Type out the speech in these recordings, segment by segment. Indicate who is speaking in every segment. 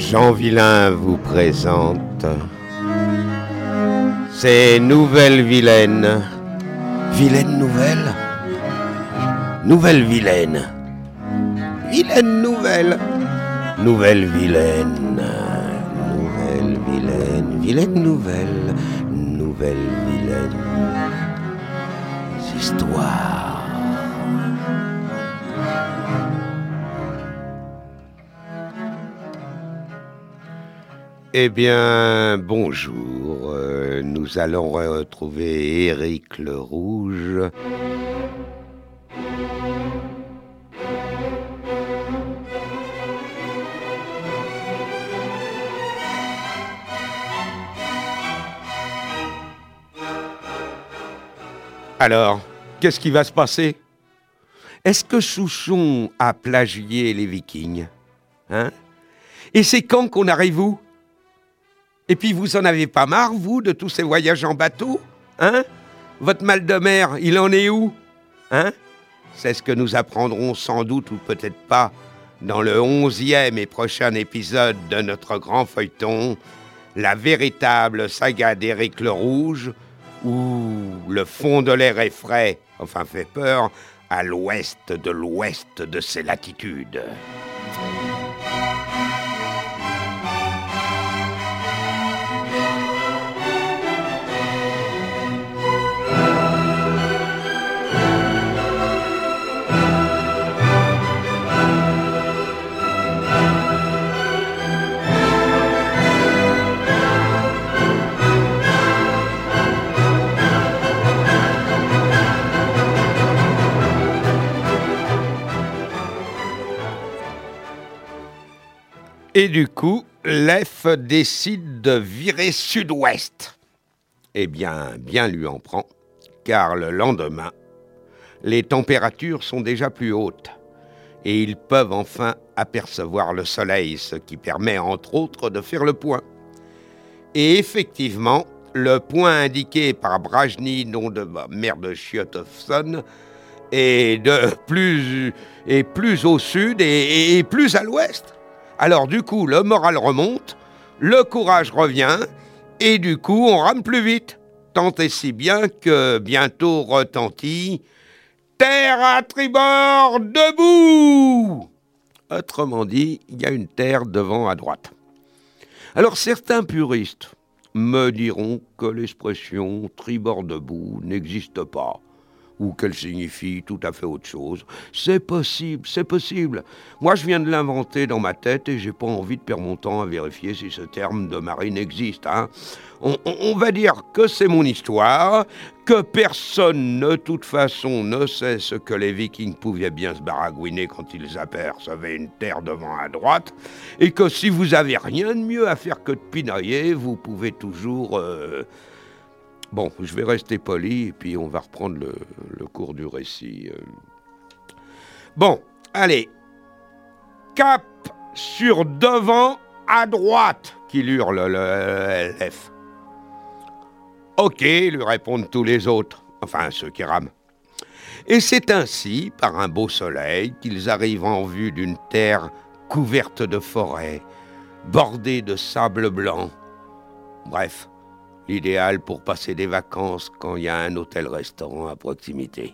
Speaker 1: Jean Villain vous présente ces Nouvelle-Vilaine. Vilaine nouvelle, nouvelle vilaine, vilaine nouvelle, nouvelle vilaine, nouvelle vilaine, vilaine nouvelle, nouvelle vilaine. Histoire. Eh bien, bonjour. Nous allons retrouver Éric le Rouge. Alors, qu'est-ce qui va se passer? Est-ce que Souchon a plagié les Vikings? Hein? Et c'est quand qu'on arrive où? Et puis vous en avez pas marre, vous, de tous ces voyages en bateau? Hein? Votre mal de mer, il en est où? Hein? C'est ce que nous apprendrons sans doute, ou peut-être pas, dans le 11e et prochain épisode de notre grand feuilleton, la véritable saga d'Éric le Rouge, où le fond de l'air est frais, enfin fait peur, à l'ouest de ses latitudes. Et du coup, l'EF décide de virer sud-ouest. Eh bien, bien lui en prend, car le lendemain, les températures sont déjà plus hautes et ils peuvent enfin apercevoir le soleil, ce qui permet entre autres de faire le point. Et effectivement, le point indiqué par Brajny, nom de mère de Chiotovson, est plus au sud et plus à l'ouest. Alors du coup, le moral remonte, le courage revient, et du coup, on rame plus vite. Tant et si bien que bientôt retentit « Terre à tribord, debout !» Autrement dit, il y a une terre devant à droite. Alors certains puristes me diront que l'expression « tribord debout » n'existe pas, ou qu'elle signifie tout à fait autre chose. C'est possible, c'est possible. Moi, je viens de l'inventer dans ma tête et j'ai pas envie de perdre mon temps à vérifier si ce terme de marine existe. Hein. On va dire que c'est mon histoire, que personne, de toute façon, ne sait ce que les Vikings pouvaient bien se baragouiner quand ils apercevaient une terre devant à droite, et que si vous avez rien de mieux à faire que de pinailler, vous pouvez toujours... Bon, je vais rester poli et puis on va reprendre le cours du récit. Bon, allez. Cap sur devant à droite, qu'il hurle le LF. Ok, lui répondent tous les autres, enfin ceux qui rament. Et c'est ainsi, par un beau soleil, qu'ils arrivent en vue d'une terre couverte de forêts, bordée de sable blanc. Bref. L'idéal pour passer des vacances quand il y a un hôtel-restaurant à proximité.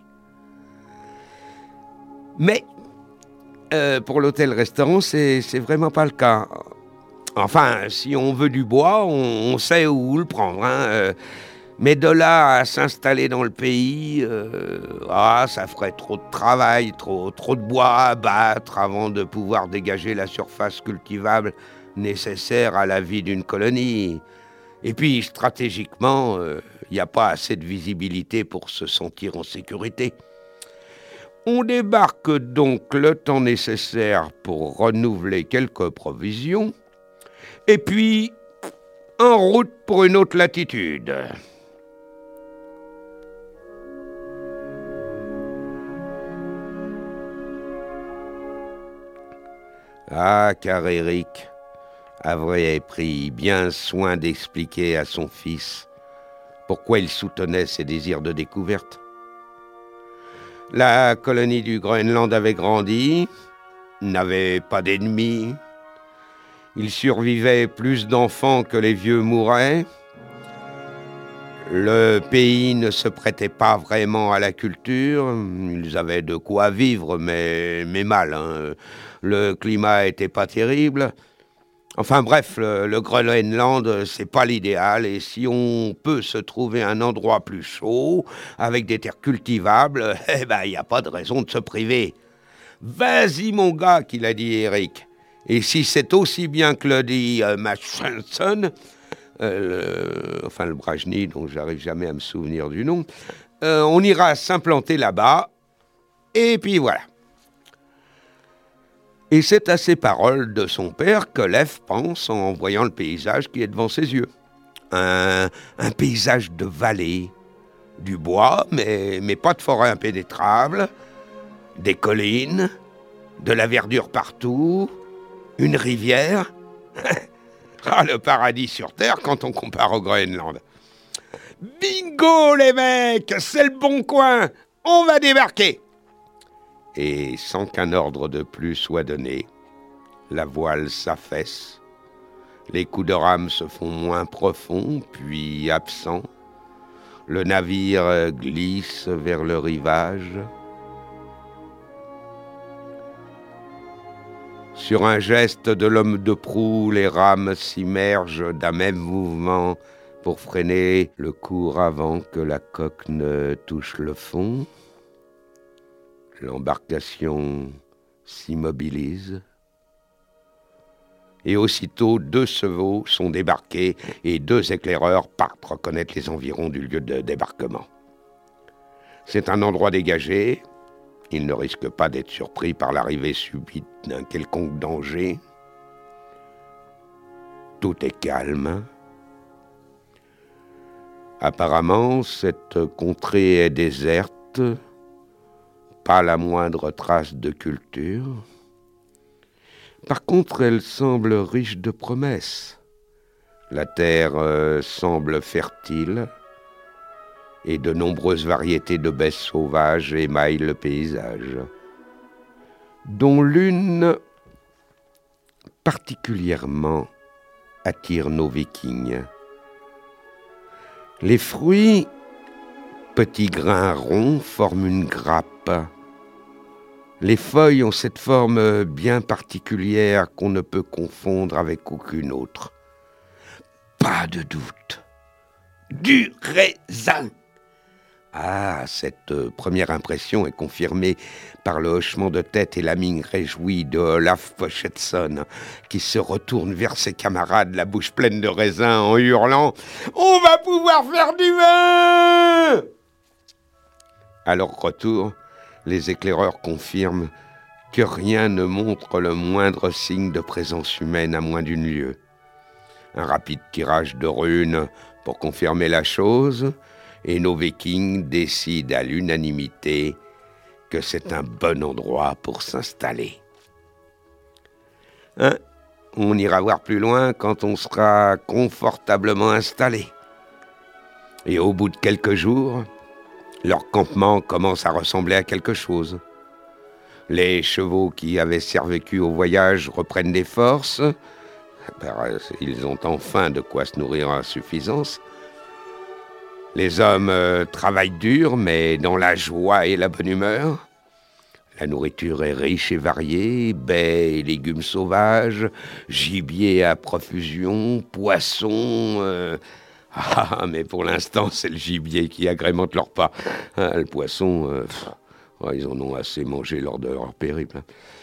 Speaker 1: Mais, pour l'hôtel-restaurant, c'est vraiment pas le cas. Enfin, si on veut du bois, on sait où le prendre. Hein. Mais de là à s'installer dans le pays, ça ferait trop de travail, trop de bois à abattre avant de pouvoir dégager la surface cultivable nécessaire à la vie d'une colonie. Et puis, stratégiquement, il n'y a pas assez de visibilité pour se sentir en sécurité. On débarque donc le temps nécessaire pour renouveler quelques provisions, et puis, en route pour une autre latitude. Ah, car Éric avait pris bien soin d'expliquer à son fils pourquoi il soutenait ses désirs de découverte. La colonie du Groenland avait grandi, n'avait pas d'ennemis, Il survivait plus d'enfants que les vieux mouraient. Le pays ne se prêtait pas vraiment à la culture. Ils avaient de quoi vivre, mais mal. Hein. Le climat était pas terrible. Enfin bref, le Groenland, c'est pas l'idéal. Et si on peut se trouver un endroit plus chaud, avec des terres cultivables, eh ben, il n'y a pas de raison de se priver. Vas-y, mon gars, qu'il a dit Eric. Et si c'est aussi bien que le dit Machanson, le Brajni, dont j'arrive jamais à me souvenir du nom, on ira s'implanter là-bas. Et puis voilà. Et c'est à ces paroles de son père que Lev pense en voyant le paysage qui est devant ses yeux. Un paysage de vallée, du bois, mais pas de forêt impénétrable, des collines, de la verdure partout, une rivière. Ah, le paradis sur Terre quand on compare au Groenland. Bingo les mecs, c'est le bon coin, on va débarquer. Et sans qu'un ordre de plus soit donné, la voile s'affaisse, les coups de rame se font moins profonds, puis absents, le navire glisse vers le rivage. Sur un geste de l'homme de proue, les rames s'immergent d'un même mouvement pour freiner le cours avant que la coque ne touche le fond. L'embarcation s'immobilise. Et aussitôt, 2 chevaux sont débarqués et 2 éclaireurs partent reconnaître les environs du lieu de débarquement. C'est un endroit dégagé. Ils ne risquent pas d'être surpris par l'arrivée subite d'un quelconque danger. Tout est calme. Apparemment, cette contrée est déserte. Pas la moindre trace de culture. Par contre, elle semble riche de promesses. La terre semble fertile et de nombreuses variétés de baies sauvages émaillent le paysage, dont l'une particulièrement attire nos Vikings. Les fruits, petits grains ronds, forment une grappe. Les feuilles ont cette forme bien particulière qu'on ne peut confondre avec aucune autre. Pas de doute. Du raisin. Ah, cette première impression est confirmée par le hochement de tête et la mine réjouie de Olaf Pochetson, qui se retourne vers ses camarades, la bouche pleine de raisin, en hurlant « On va pouvoir faire du vin !» À leur retour, les éclaireurs confirment que rien ne montre le moindre signe de présence humaine à moins d'une lieue. Un rapide tirage de runes pour confirmer la chose, et nos Vikings décident à l'unanimité que c'est un bon endroit pour s'installer. Hein? On ira voir plus loin quand on sera confortablement installé. Et au bout de quelques jours, leur campement commence à ressembler à quelque chose. Les chevaux qui avaient survécu au voyage reprennent des forces. Ils ont enfin de quoi se nourrir à suffisance. Les hommes travaillent dur, mais dans la joie et la bonne humeur. La nourriture est riche et variée, baies et légumes sauvages, gibier à profusion, poissons... mais pour l'instant, c'est le gibier qui agrémente leur repas. Le poisson, ils en ont assez mangé lors de leur périple.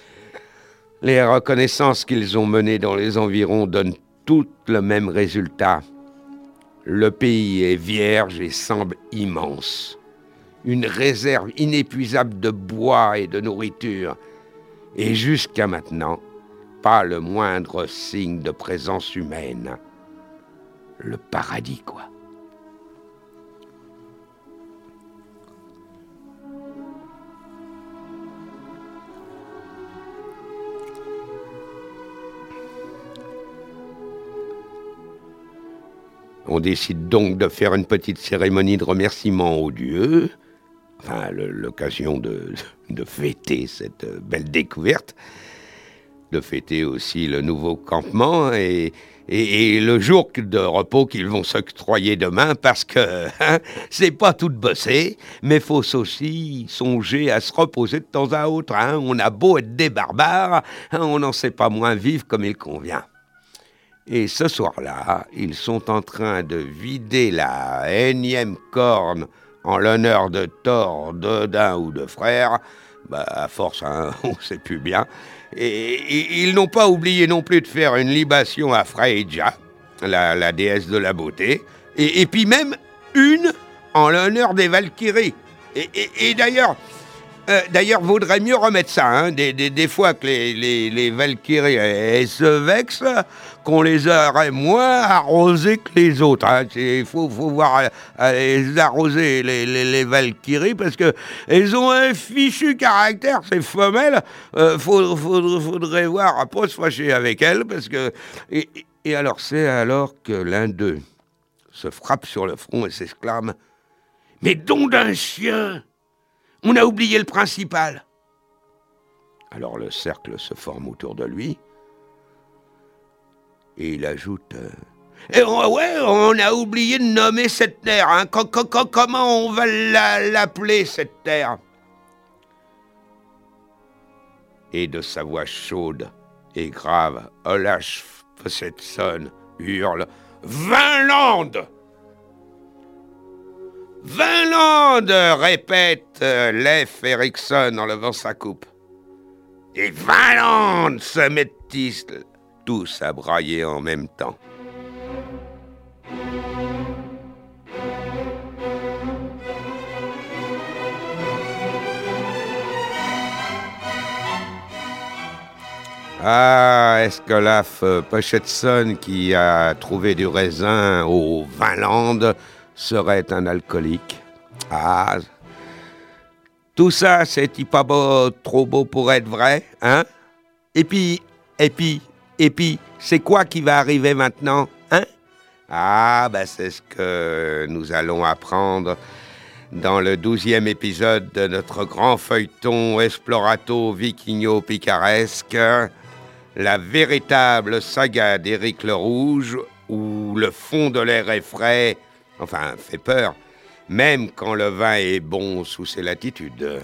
Speaker 1: Les reconnaissances qu'ils ont menées dans les environs donnent toutes le même résultat. Le pays est vierge et semble immense. Une réserve inépuisable de bois et de nourriture. Et jusqu'à maintenant, pas le moindre signe de présence humaine. Le paradis, quoi. On décide donc de faire une petite cérémonie de remerciement aux dieux, l'occasion de fêter cette belle découverte. de fêter aussi le nouveau campement et le jour de repos qu'ils vont s'octroyer demain, parce que c'est pas tout de bosser, mais faut aussi songer à se reposer de temps à autre. On a beau être des barbares, on n'en sait pas moins vivre comme il convient. Et ce soir-là, ils sont en train de vider la énième corne en l'honneur de Thor, d'Odin ou de Frère. À force, on ne sait plus bien. Et ils n'ont pas oublié non plus de faire une libation à Freyja, la déesse de la beauté, et puis même une en l'honneur des Valkyries. Et d'ailleurs, vaudrait mieux remettre ça, des fois que les Valkyries elles se vexent, qu'on les aurait moins arrosées que les autres. Il faut voir les arroser, les Valkyries, parce que elles ont un fichu caractère, ces femelles. Faudrait voir, à pas se fâcher avec elles, parce que... Et alors, c'est alors que l'un d'eux se frappe sur le front et s'exclame « Mais don d'un chien ! On a oublié le principal !» Alors le cercle se forme autour de lui, et il ajoute on a oublié de nommer cette terre. Comment on va l'appeler, cette terre ?» Et de sa voix chaude et grave, Olaf Fossetson hurle « Vinland !» « Vinland !» répète Leif Erikson en levant sa coupe. Et Vinland se mettent tous à brailler en même temps. Est-ce que Olaf Fossetson, qui a trouvé du raisin au Vinland, serait un alcoolique? Tout ça, c'est pas beau, trop beau pour être vrai, hein? Et puis, c'est quoi qui va arriver maintenant, hein? C'est ce que nous allons apprendre dans le 12e épisode de notre grand feuilleton explorato-vikingo-picaresque, la véritable saga d'Éric le Rouge, où le fond de l'air est frais, enfin, fait peur, même quand le vin est bon sous ces latitudes.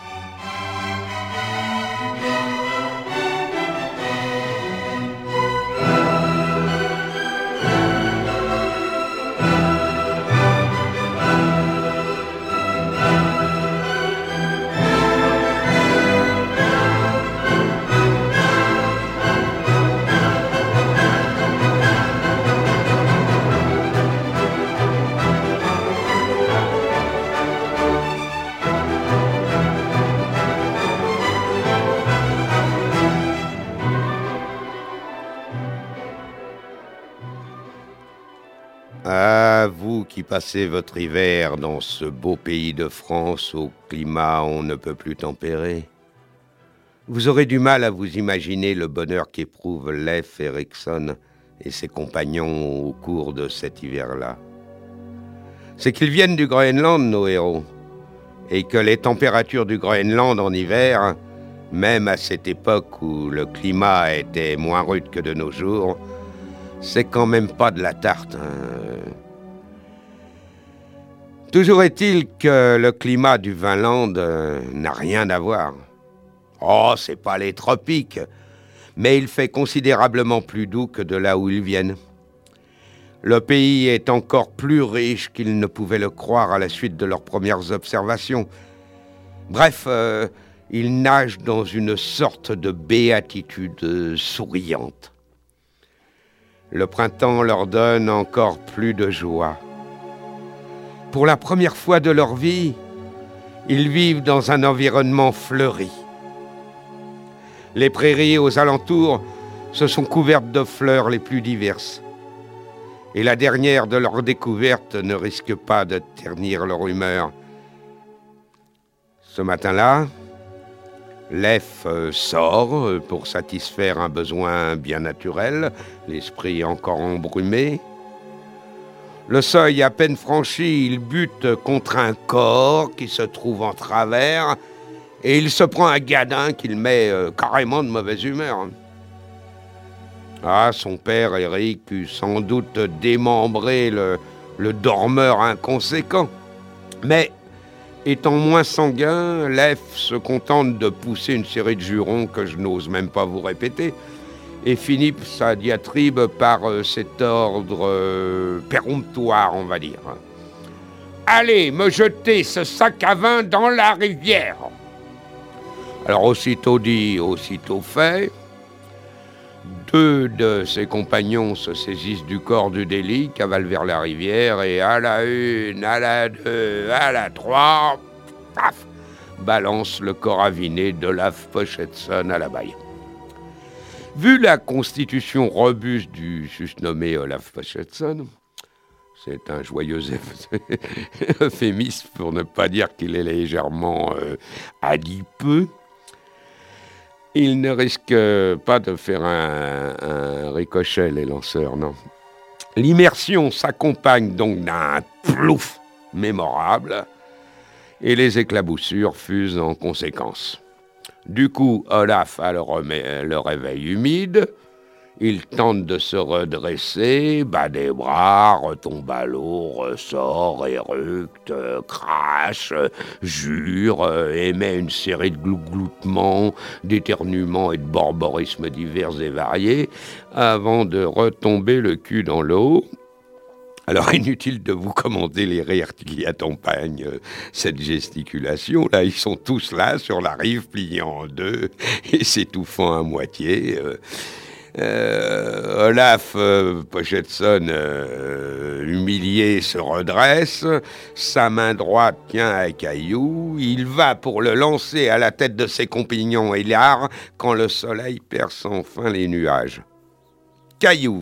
Speaker 1: Vous qui passez votre hiver dans ce beau pays de France au climat on ne peut plus tempéré, vous aurez du mal à vous imaginer le bonheur qu'éprouvent Leif Erikson et ses compagnons au cours de cet hiver-là. C'est qu'ils viennent du Groenland, nos héros, et que les températures du Groenland en hiver, même à cette époque où le climat était moins rude que de nos jours, c'est quand même pas de la tarte. Toujours est-il que le climat du Vinland n'a rien à voir. C'est pas les tropiques, mais il fait considérablement plus doux que de là où ils viennent. Le pays est encore plus riche qu'ils ne pouvaient le croire à la suite de leurs premières observations. Bref, ils nagent dans une sorte de béatitude souriante. Le printemps leur donne encore plus de joie. Pour la première fois de leur vie, ils vivent dans un environnement fleuri. Les prairies aux alentours se sont couvertes de fleurs les plus diverses. Et la dernière de leurs découvertes ne risque pas de ternir leur humeur. Ce matin-là, Leif sort pour satisfaire un besoin bien naturel, l'esprit encore embrumé. Le seuil à peine franchi, il bute contre un corps qui se trouve en travers et il se prend un gadin qui le met carrément de mauvaise humeur. Ah, son père, Eric, eut sans doute démembré le dormeur inconséquent. Mais, étant moins sanguin, Lef se contente de pousser une série de jurons que je n'ose même pas vous répéter, et finit sa diatribe par cet ordre péremptoire, on va dire. Allez, me jeter ce sac à vin dans la rivière. Alors, aussitôt dit, aussitôt fait. 2 de ses compagnons se saisissent du corps du délit, cavalent vers la rivière et à la 1, à la 2, à la 3, paf, balance le corps aviné d'Olaf Pochetson à la baille. Vu la constitution robuste du susnommé Olaf Pochetson, c'est un joyeux euphémisme pour ne pas dire qu'il est légèrement adipeux. Il ne risque pas de faire un ricochet, les lanceurs, non. L'immersion s'accompagne donc d'un plouf mémorable et les éclaboussures fusent en conséquence. Du coup, Olaf a le réveil humide. Il tente de se redresser, bat des bras, retombe à l'eau, ressort, éructe, crache, jure, émet une série de glouttements, d'éternuements et de borborismes divers et variés, avant de retomber le cul dans l'eau. Alors, inutile de vous commenter les rires qui accompagnent cette gesticulation. Là, ils sont tous là, sur la rive, pliés en deux, et s'étouffant à moitié. Olaf Pochetson, humilié, se redresse. Sa main droite tient un caillou. Il va pour le lancer à la tête de ses compagnons égars quand le soleil perce enfin les nuages. Caillou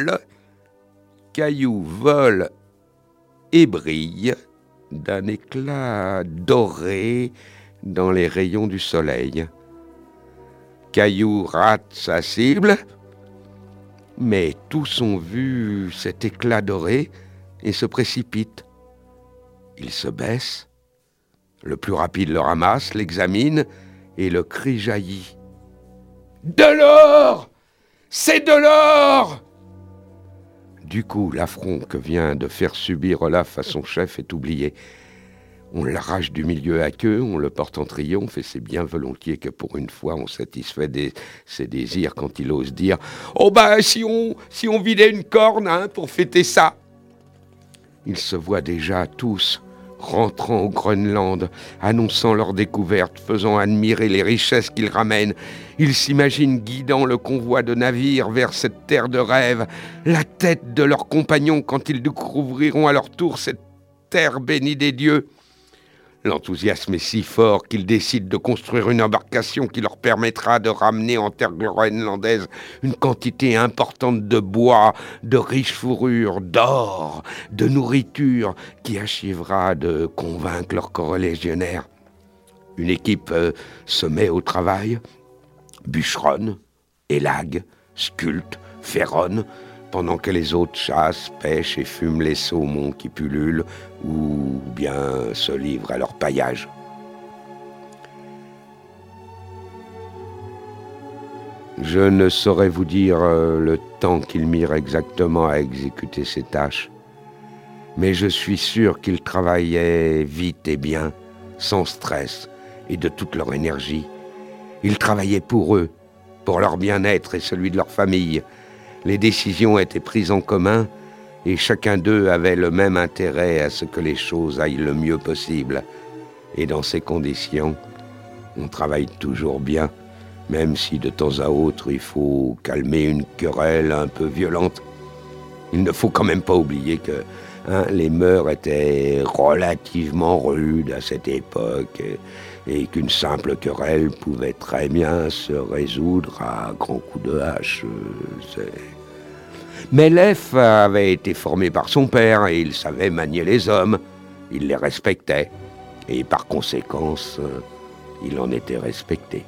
Speaker 1: vole et brille d'un éclat doré dans les rayons du soleil. Caillou rate sa cible, mais tous ont vu cet éclat doré et se précipitent. Ils se baissent, le plus rapide le ramasse, l'examine, et le cri jaillit. « De l'or! C'est de l'or !» Du coup, l'affront que vient de faire subir Olaf à son chef est oublié. On l'arrache du milieu à queue, on le porte en triomphe, et c'est bien volontiers que pour une fois on satisfait ses désirs quand il ose dire « Oh ben, si on vidait une corne pour fêter ça !» Ils se voient déjà tous rentrant au Groenland, annonçant leur découverte, faisant admirer les richesses qu'ils ramènent. Ils s'imaginent guidant le convoi de navires vers cette terre de rêve, la tête de leurs compagnons quand ils découvriront à leur tour cette terre bénie des dieux. L'enthousiasme est si fort qu'ils décident de construire une embarcation qui leur permettra de ramener en terre groenlandaise une quantité importante de bois, de riches fourrures, d'or, de nourriture, qui achèvera de convaincre leurs corélégionnaires. Une équipe se met au travail, bûcheronne, élague, sculpte, ferronne, pendant que les autres chassent, pêchent et fument les saumons qui pullulent ou bien se livrent à leur paillage. Je ne saurais vous dire le temps qu'ils mirent exactement à exécuter ces tâches, mais je suis sûr qu'ils travaillaient vite et bien, sans stress et de toute leur énergie. Ils travaillaient pour eux, pour leur bien-être et celui de leur famille. Les décisions étaient prises en commun et chacun d'eux avait le même intérêt à ce que les choses aillent le mieux possible. Et dans ces conditions, on travaille toujours bien, même si de temps à autre il faut calmer une querelle un peu violente. Il ne faut quand même pas oublier que les mœurs étaient relativement rudes à cette époque et qu'une simple querelle pouvait très bien se résoudre à grands coups de hache. Mais Lef avait été formé par son père et il savait manier les hommes. Il les respectait et par conséquence, il en était respecté.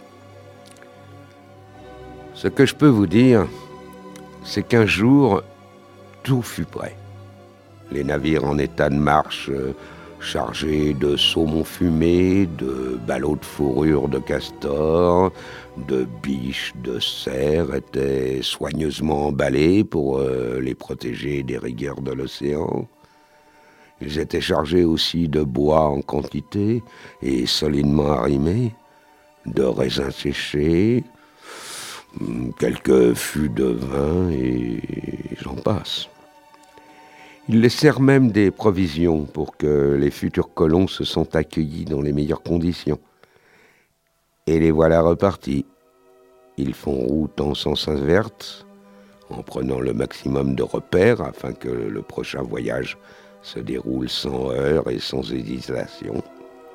Speaker 1: Ce que je peux vous dire, c'est qu'un jour, tout fut prêt. Les navires en état de marche chargés de saumon fumé, de ballots de fourrure de castor, de biches, de cerfs, étaient soigneusement emballés pour les protéger des rigueurs de l'océan. Ils étaient chargés aussi de bois en quantité et solidement arrimés, de raisins séchés, quelques fûts de vin et j'en passe. Ils laissèrent même des provisions pour que les futurs colons se sentent accueillis dans les meilleures conditions. Et les voilà repartis. Ils font route en sens inverse, en prenant le maximum de repères afin que le prochain voyage se déroule sans heurts et sans hésitation.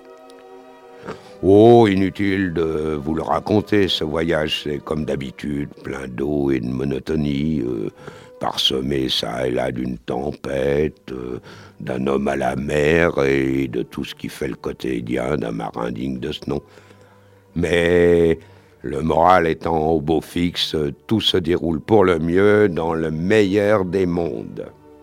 Speaker 1: Oh, inutile de vous le raconter, ce voyage, c'est comme d'habitude, plein d'eau et de monotonie, parsemé ça et là d'une tempête, d'un homme à la mer et de tout ce qui fait le quotidien d'un marin digne de ce nom. Mais le moral étant au beau fixe, tout se déroule pour le mieux dans le meilleur des mondes.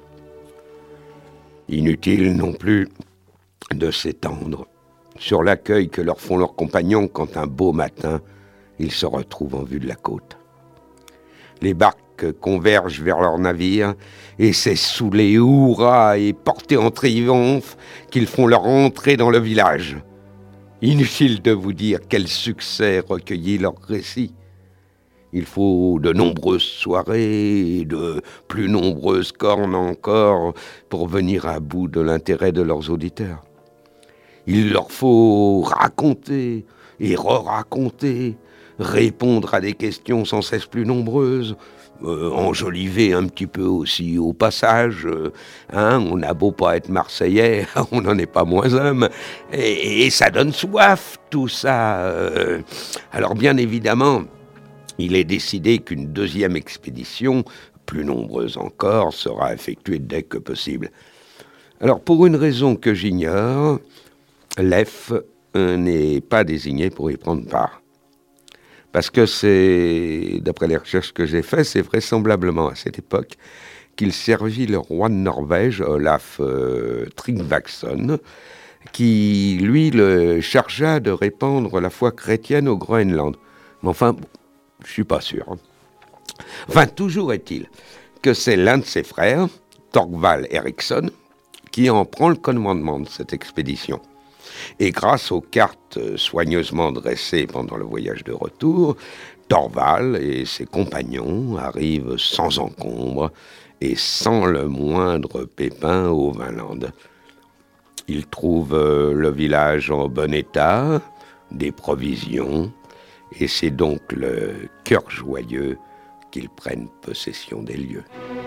Speaker 1: Inutile non plus de s'étendre sur l'accueil que leur font leurs compagnons quand un beau matin, ils se retrouvent en vue de la côte. Les barques convergent vers leur navire et c'est sous les hurrahs et portés en triomphe qu'ils font leur entrée dans le village. Inutile de vous dire quel succès recueillit leur récit. Il faut de nombreuses soirées et de plus nombreuses cornes encore pour venir à bout de l'intérêt de leurs auditeurs. Il leur faut raconter et re-raconter, répondre à des questions sans cesse plus nombreuses, enjoliver un petit peu aussi au passage. On n'a beau pas être marseillais, on n'en est pas moins homme, et ça donne soif tout ça. Alors bien évidemment, il est décidé qu'une deuxième expédition, plus nombreuse encore, sera effectuée dès que possible. Alors pour une raison que j'ignore, Lef n'est pas désigné pour y prendre part. Parce que c'est, d'après les recherches que j'ai faites, c'est vraisemblablement à cette époque qu'il servit le roi de Norvège, Olaf Tryggvason, qui, lui, le chargea de répandre la foi chrétienne au Groenland. Mais enfin, je suis pas sûr. Enfin, toujours est-il que c'est l'un de ses frères, Thorvald Eriksson, qui en prend le commandement de cette expédition. Et grâce aux cartes soigneusement dressées pendant le voyage de retour, Thorvald et ses compagnons arrivent sans encombre et sans le moindre pépin au Vinland. Ils trouvent le village en bon état, des provisions, et c'est donc le cœur joyeux qu'ils prennent possession des lieux.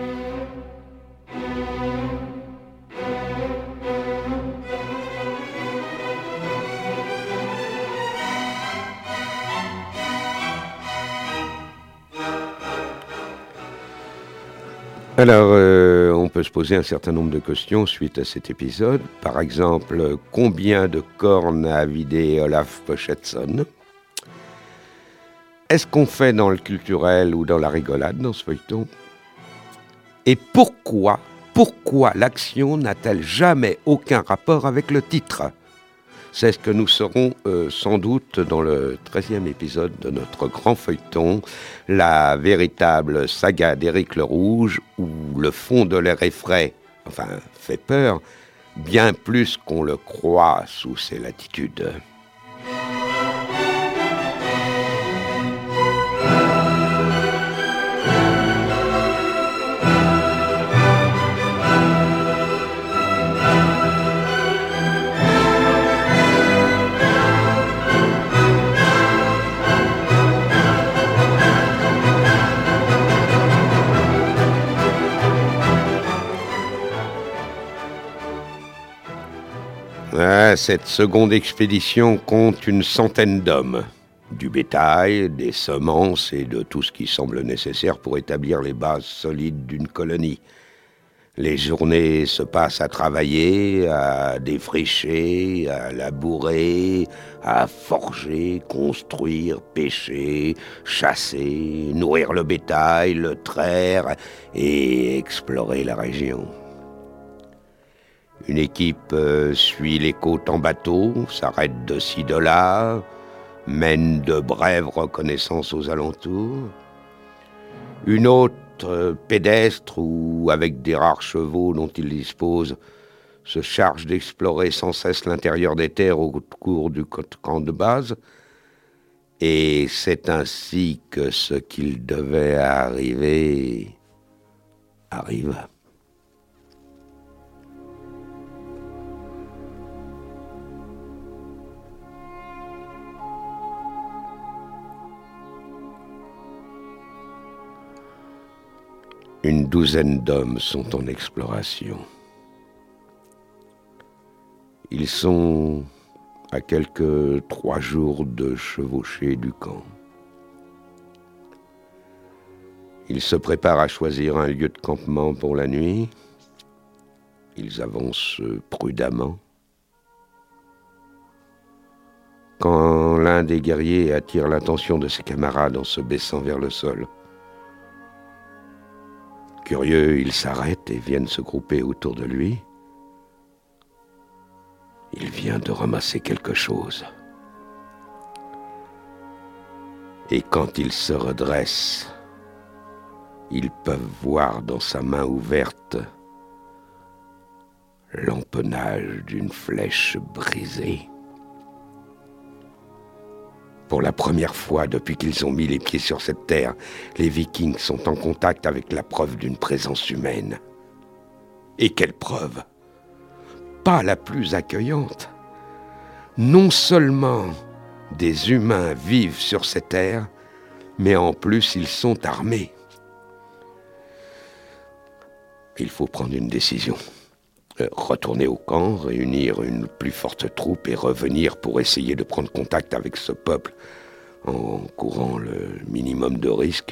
Speaker 1: Alors, on peut se poser un certain nombre de questions suite à cet épisode. Par exemple, combien de cornes a vidé Olaf Pochetson ? Est-ce qu'on fait dans le culturel ou dans la rigolade dans ce feuilleton ? Et pourquoi l'action n'a-t-elle jamais aucun rapport avec le titre ? C'est ce que nous saurons sans doute dans le 13e épisode de notre grand feuilleton, la véritable saga d'Éric le Rouge, où le fond de l'air effraie, fait peur, bien plus qu'on le croit sous ses latitudes. Cette seconde expédition compte une centaine d'hommes, du bétail, des semences et de tout ce qui semble nécessaire pour établir les bases solides d'une colonie. Les journées se passent à travailler, à défricher, à labourer, à forger, construire, pêcher, chasser, nourrir le bétail, le traire et explorer la région. Une équipe suit les côtes en bateau, s'arrête de ci de là, mène de brèves reconnaissances aux alentours. Une autre, pédestre ou avec des rares chevaux dont il dispose, se charge d'explorer sans cesse l'intérieur des terres au cours du camp de base. Et c'est ainsi que ce qu'il devait arriver arrive. Une douzaine d'hommes sont en exploration. Ils sont à quelques 3 jours de chevauchée du camp. Ils se préparent à choisir un lieu de campement pour la nuit. Ils avancent prudemment. Quand l'un des guerriers attire l'attention de ses camarades en se baissant vers le sol, curieux, ils s'arrêtent et viennent se grouper autour de lui. Il vient de ramasser quelque chose. Et quand il se redresse, ils peuvent voir dans sa main ouverte l'empennage d'une flèche brisée. Pour la première fois depuis qu'ils ont mis les pieds sur cette terre, les Vikings sont en contact avec la preuve d'une présence humaine. Et quelle preuve! Pas la plus accueillante. Non seulement des humains vivent sur cette terre, mais en plus ils sont armés. Il faut prendre une décision. Retourner au camp, réunir une plus forte troupe et revenir pour essayer de prendre contact avec ce peuple en courant le minimum de risques.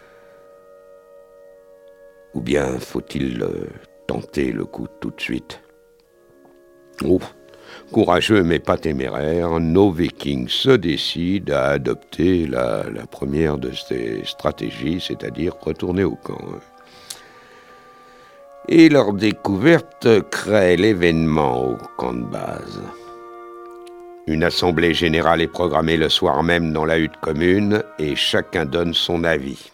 Speaker 1: Ou bien faut-il tenter le coup tout de suite? Oh, courageux mais pas téméraire, nos Vikings se décident à adopter la première de ces stratégies, c'est-à-dire retourner au camp. Et leur découverte crée l'événement au camp de base. Une assemblée générale est programmée le soir même dans la hutte commune et chacun donne son avis.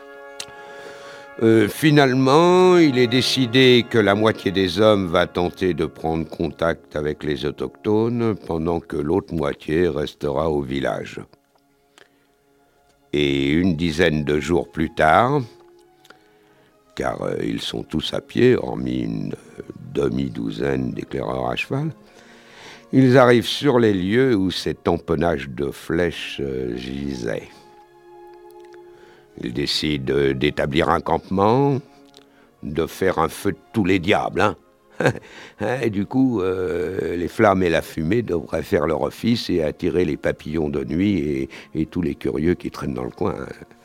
Speaker 1: Finalement, il est décidé que la moitié des hommes va tenter de prendre contact avec les autochtones pendant que l'autre moitié restera au village. Et une dizaine de jours plus tard, car ils sont tous à pied, hormis une demi-douzaine d'éclaireurs à cheval, ils arrivent sur les lieux où cet empennage de flèches gisait. Ils décident d'établir un campement, de faire un feu de tous les diables. Et du coup, les flammes et la fumée devraient faire leur office et attirer les papillons de nuit et tous les curieux qui traînent dans le coin.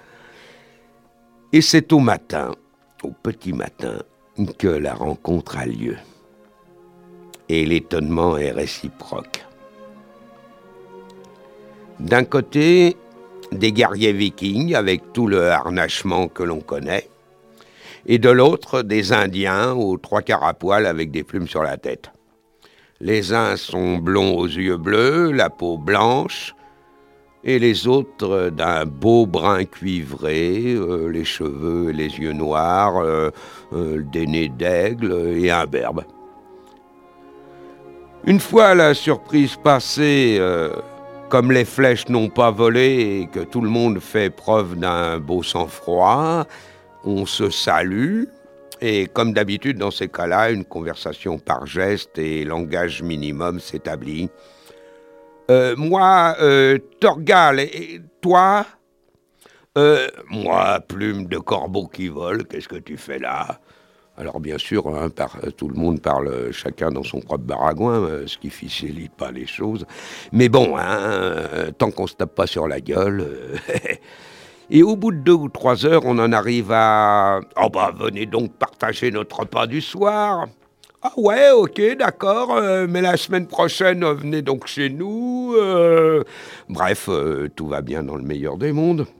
Speaker 1: Et c'est au petit matin, que la rencontre a lieu. Et l'étonnement est réciproque. D'un côté, des guerriers vikings avec tout le harnachement que l'on connaît, et de l'autre, des Indiens aux 3/4 à poil avec des plumes sur la tête. Les uns sont blonds aux yeux bleus, la peau blanche, et les autres d'un beau brun cuivré, les cheveux et les yeux noirs, des nez d'aigle et un berbe. Une fois la surprise passée, comme les flèches n'ont pas volé et que tout le monde fait preuve d'un beau sang-froid, on se salue, et comme d'habitude dans ces cas-là, une conversation par geste et langage minimum s'établit. Moi, Thorgal, et toi? Moi, plume de corbeau qui vole, qu'est-ce que tu fais là? Alors bien sûr, tout le monde parle chacun dans son propre baragouin, ce qui facilite pas les choses. Mais bon, tant qu'on se tape pas sur la gueule... Et au bout de 2 ou 3 heures, on en arrive à... Oh bah, venez donc partager notre repas du soir. Ah ouais, ok, d'accord, mais la semaine prochaine, venez donc chez nous. Bref, tout va bien dans le meilleur des mondes.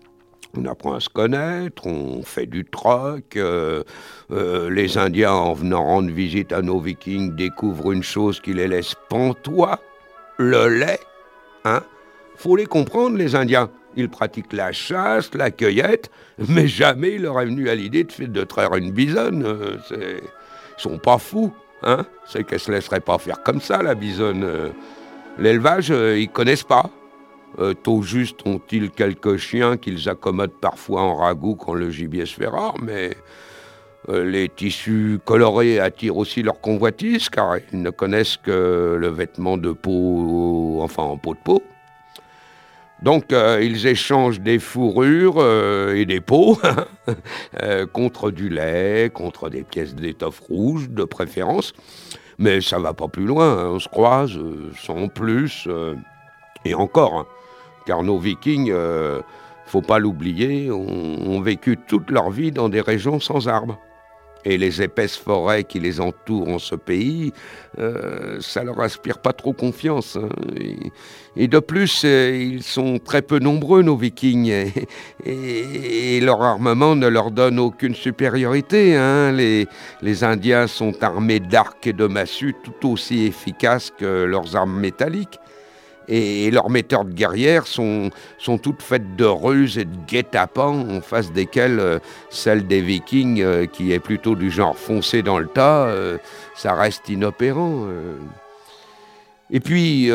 Speaker 1: On apprend à se connaître, on fait du troc. Les Indiens, en venant rendre visite à nos Vikings, découvrent une chose qui les laisse pantois, le lait. Hein? Faut les comprendre, les Indiens. Ils pratiquent la chasse, la cueillette, mais jamais il leur est venu à l'idée de traire une bisonne. Ils sont pas fous. Hein? C'est qu'elle se laisserait pas faire comme ça, la bisonne. L'élevage, ils connaissent pas. Tôt juste ont-ils quelques chiens qu'ils accommodent parfois en ragoût quand le gibier se fait rare, mais les tissus colorés attirent aussi leur convoitise, car ils ne connaissent que le vêtement de peau, enfin en peau de peau. Donc ils échangent des fourrures et des peaux contre du lait, contre des pièces d'étoffe rouge de préférence. Mais ça va pas plus loin, hein, on se croise sans plus, et encore, hein, car nos Vikings, faut pas l'oublier, ont vécu toute leur vie dans des régions sans arbres. Et les épaisses forêts qui les entourent en ce pays, ça leur inspire pas trop confiance. Hein. Et de plus, ils sont très peu nombreux, nos Vikings, et leur armement ne leur donne aucune supériorité. Hein. Les Indiens sont armés d'arcs et de massues tout aussi efficaces que leurs armes métalliques. Et leurs méthodes guerrières sont toutes faites de ruses et de guet-apens, en face desquelles celle des Vikings, qui est plutôt du genre foncer dans le tas, ça reste inopérant. Et puis,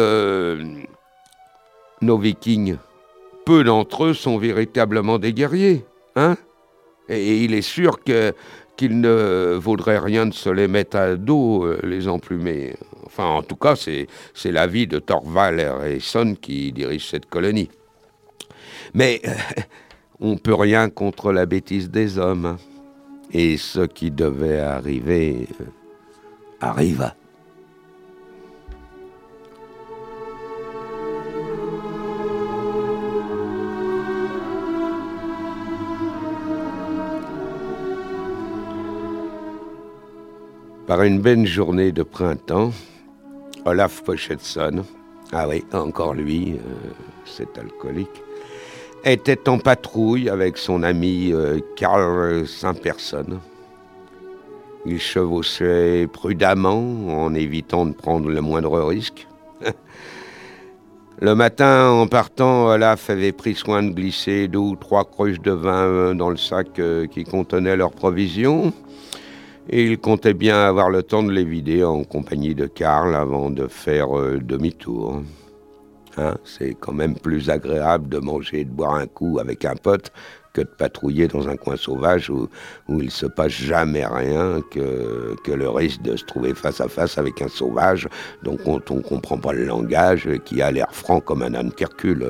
Speaker 1: nos Vikings, peu d'entre eux sont véritablement des guerriers. Hein? Et il est sûr qu'il ne vaudrait rien de se les mettre à dos, les emplumés. Enfin, en tout cas, c'est l'avis de Thorvald Eriksson qui dirige cette colonie. Mais on peut rien contre la bêtise des hommes. Et ce qui devait arriver arriva. Par une belle journée de printemps, Olaf Pochetson, ah oui, encore lui, cet alcoolique, était en patrouille avec son ami Karl Saint-Personne. Il chevauchait prudemment en évitant de prendre le moindre risque. Le matin, en partant, Olaf avait pris soin de glisser 2 ou 3 cruches de vin dans le sac qui contenait leurs provisions. Et il comptait bien avoir le temps de les vider en compagnie de Karl avant de faire demi-tour. Hein, c'est quand même plus agréable de manger et de boire un coup avec un pote que de patrouiller dans un coin sauvage où il se passe jamais rien que le risque de se trouver face à face avec un sauvage dont on comprend pas le langage, qui a l'air franc comme un âne qui recule.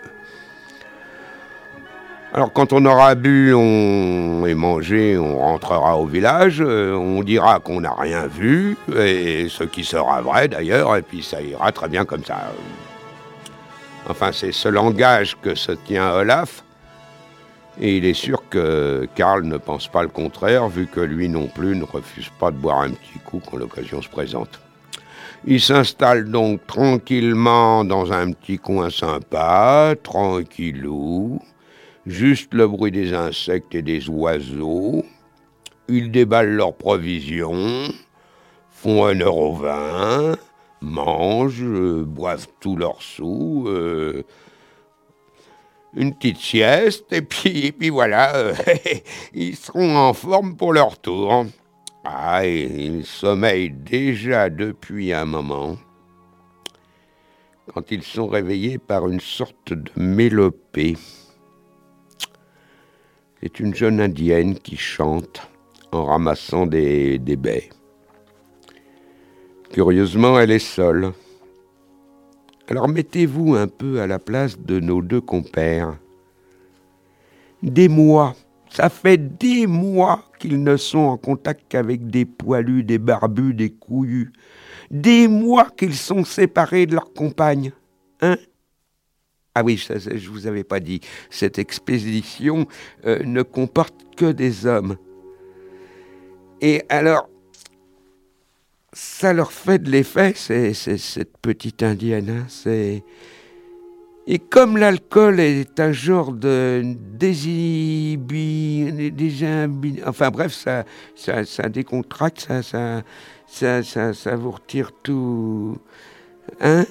Speaker 1: Alors quand on aura bu et mangé, on rentrera au village, on dira qu'on n'a rien vu, et ce qui sera vrai d'ailleurs, et puis ça ira très bien comme ça. Enfin, c'est ce langage que se tient Olaf, et il est sûr que Karl ne pense pas le contraire, vu que lui non plus ne refuse pas de boire un petit coup quand l'occasion se présente. Il s'installe donc tranquillement dans un petit coin sympa, tranquillou, juste le bruit des insectes et des oiseaux. Ils déballent leurs provisions, font 1,20 €, mangent, boivent tous leurs sous, une petite sieste, et puis voilà, ils seront en forme pour leur tour. Ah, et ils sommeillent déjà depuis un moment, quand ils sont réveillés par une sorte de mélopée. C'est une jeune indienne qui chante en ramassant des baies. Curieusement, elle est seule. Alors mettez-vous un peu à la place de nos 2 compères. Des mois, ça fait des mois qu'ils ne sont en contact qu'avec des poilus, des barbus, des couillus. Des mois qu'ils sont séparés de leurs compagnes. Hein ? Ah oui, ça, je vous avais pas dit. Cette expédition ne comporte que des hommes. Et alors, ça leur fait de l'effet, c'est cette petite indienne. Hein, Et comme l'alcool est un genre de enfin bref, ça décontracte, ça vous retire tout, hein,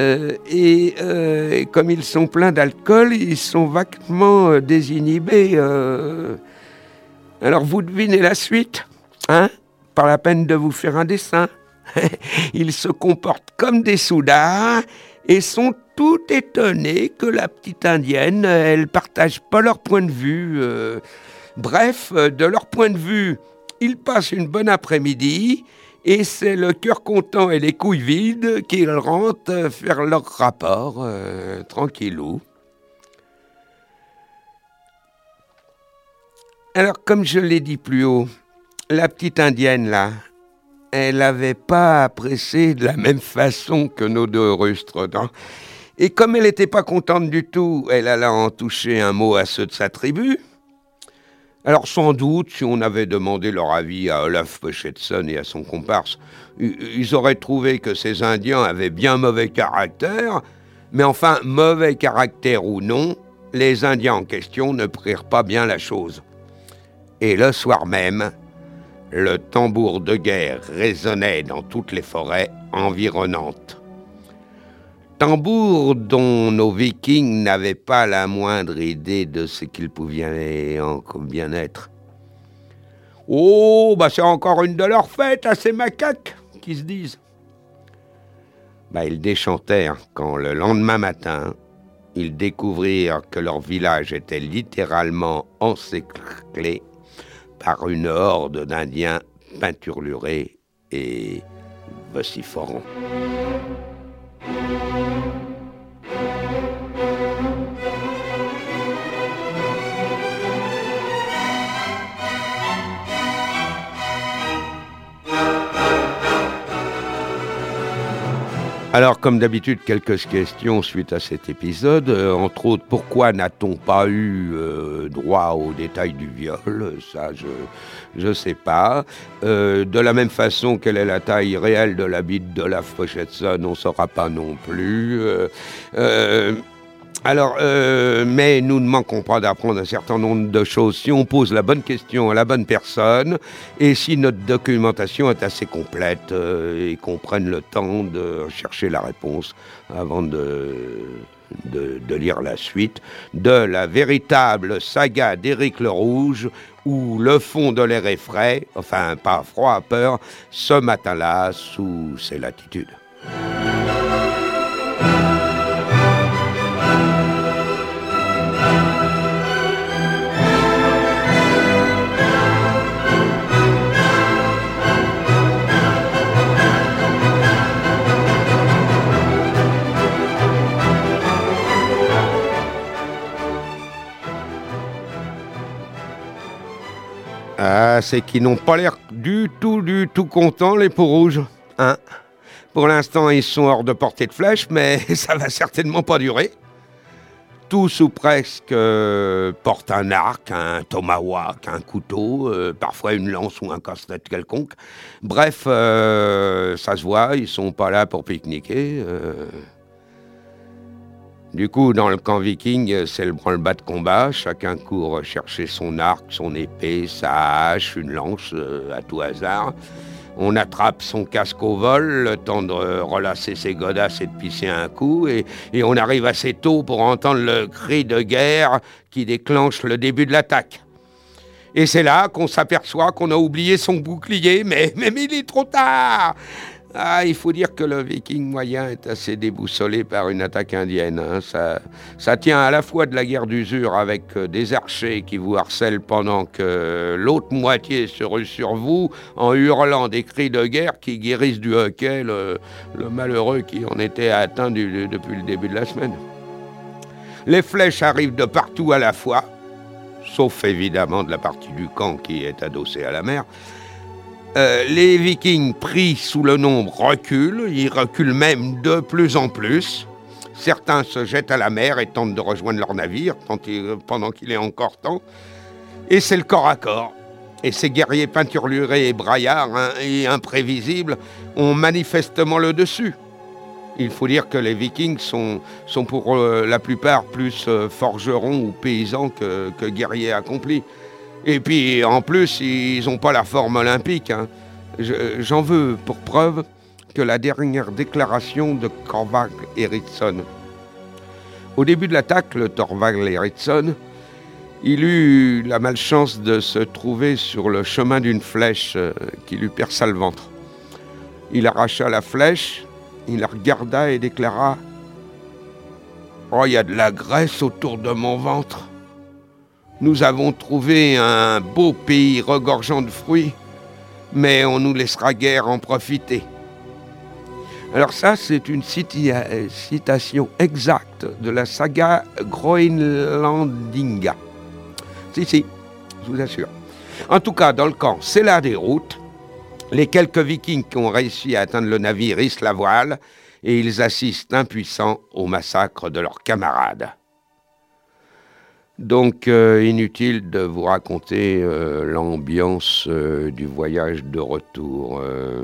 Speaker 1: et comme ils sont pleins d'alcool, ils sont vaguement désinhibés. Alors vous devinez la suite, hein? Pas la peine de vous faire un dessin. Ils se comportent comme des soudards et sont tout étonnés que la petite indienne, elle partage pas leur point de vue. Bref, de leur point de vue, ils passent une bonne après-midi et c'est le cœur content et les couilles vides qu'ils rentrent faire leur rapport, tranquillou. Alors, comme je l'ai dit plus haut, la petite indienne, là, elle n'avait pas apprécié de la même façon que nos deux rustres. Et comme elle n'était pas contente du tout, elle alla en toucher un mot à ceux de sa tribu. Alors sans doute, si on avait demandé leur avis à Olaf Pochetson et à son comparse, ils auraient trouvé que ces Indiens avaient bien mauvais caractère, mais enfin, mauvais caractère ou non, les Indiens en question ne prirent pas bien la chose. Et le soir même, le tambour de guerre résonnait dans toutes les forêts environnantes. Tambour dont nos Vikings n'avaient pas la moindre idée de ce qu'il pouvait bien être. « Oh, c'est encore une de leurs fêtes à ces macaques !» qui se disent. Ils déchantèrent quand le lendemain matin, ils découvrirent que leur village était littéralement encerclé par une horde d'Indiens peinturlurés et vociferants. Alors, comme d'habitude, quelques questions suite à cet épisode. Entre autres, pourquoi n'a-t-on pas eu droit aux détails du viol? Ça, je sais pas. De la même façon, quelle est la taille réelle de la bite d'Olaf Pochetson? On ne saura pas non plus. Mais nous ne manquons pas d'apprendre un certain nombre de choses si on pose la bonne question à la bonne personne et si notre documentation est assez complète et qu'on prenne le temps de chercher la réponse avant de lire la suite de la véritable saga d'Éric le Rouge où le fond de l'air est frais, enfin pas froid à peur, ce matin-là sous ces latitudes. Ah, c'est qu'ils n'ont pas l'air du tout contents, les peaux-rouges. Hein? Pour l'instant, ils sont hors de portée de flèche, mais ça va certainement pas durer. Tous ou presque portent un arc, un tomahawk, un couteau, parfois une lance ou un casse-tête quelconque. Bref, ça se voit, ils sont pas là pour pique-niquer. Du coup, dans le camp viking, c'est le branle-bas de combat. Chacun court chercher son arc, son épée, sa hache, une lance, à tout hasard. On attrape son casque au vol, le temps de relasser ses godasses et de pisser un coup. Et on arrive assez tôt pour entendre le cri de guerre qui déclenche le début de l'attaque. Et c'est là qu'on s'aperçoit qu'on a oublié son bouclier, mais il est trop tard. Ah, il faut dire que le viking moyen est assez déboussolé par une attaque indienne. Hein. Ça tient à la fois de la guerre d'usure avec des archers qui vous harcèlent pendant que l'autre moitié se rue sur vous en hurlant des cris de guerre qui guérissent du hoquet le malheureux qui en était atteint depuis le début de la semaine. Les flèches arrivent de partout à la fois, sauf évidemment de la partie du camp qui est adossée à la mer. Les Vikings pris sous le nombre reculent, ils reculent même de plus en plus. Certains se jettent à la mer et tentent de rejoindre leur navire pendant qu'il est encore temps. Et c'est le corps à corps. Et ces guerriers peinturlurés et braillards et imprévisibles ont manifestement le dessus. Il faut dire que les Vikings sont pour la plupart plus forgerons ou paysans que guerriers accomplis. Et puis, en plus, ils n'ont pas la forme olympique. Hein. J'en veux pour preuve que la dernière déclaration de Thorvald Eriksson. Au début de l'attaque, le Thorvald Eriksson, il eut la malchance de se trouver sur le chemin d'une flèche qui lui perça le ventre. Il arracha la flèche, il la regarda et déclara « Oh, il y a de la graisse autour de mon ventre. Nous avons trouvé un beau pays regorgeant de fruits, mais on nous laissera guère en profiter. » Alors ça, c'est une citation exacte de la saga Groenlandinga. Si, je vous assure. En tout cas, dans le camp, c'est la déroute. Les quelques Vikings qui ont réussi à atteindre le navire hissent la voile et ils assistent impuissants au massacre de leurs camarades. Donc, inutile de vous raconter l'ambiance du voyage de retour.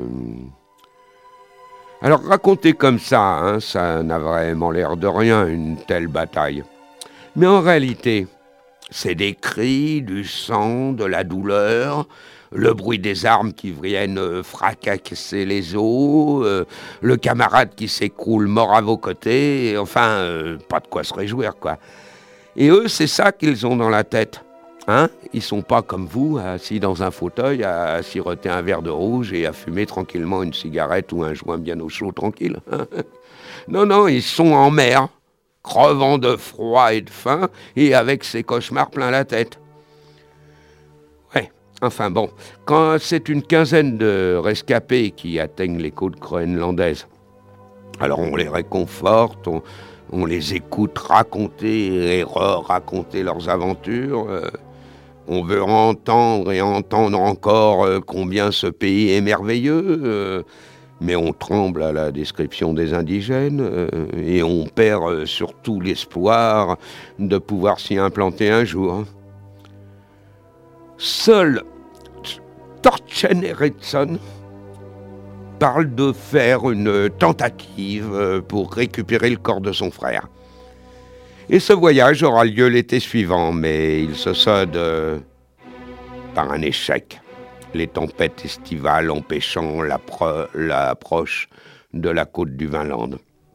Speaker 1: Alors, raconter comme ça, hein, ça n'a vraiment l'air de rien, une telle bataille. Mais en réalité, c'est des cris, du sang, de la douleur, le bruit des armes qui viennent fracasser les os, le camarade qui s'écroule mort à vos côtés, enfin, pas de quoi se réjouir, quoi. Et eux, c'est ça qu'ils ont dans la tête. Hein? Ils sont pas comme vous, assis dans un fauteuil, à siroter un verre de rouge et à fumer tranquillement une cigarette ou un joint bien au chaud, tranquille. Non, ils sont en mer, crevant de froid et de faim, et avec ces cauchemars plein la tête. Ouais, enfin bon, quand c'est une quinzaine de rescapés qui atteignent les côtes groenlandaises, alors on les réconforte, on les écoute raconter et re-raconter leurs aventures. On veut entendre et entendre encore combien ce pays est merveilleux, mais on tremble à la description des indigènes et on perd surtout l'espoir de pouvoir s'y implanter un jour. Seul Thorstein Eriksson parle de faire une tentative pour récupérer le corps de son frère. Et ce voyage aura lieu l'été suivant, mais il se solde par un échec, les tempêtes estivales empêchant l'approche de la côte du Vinland.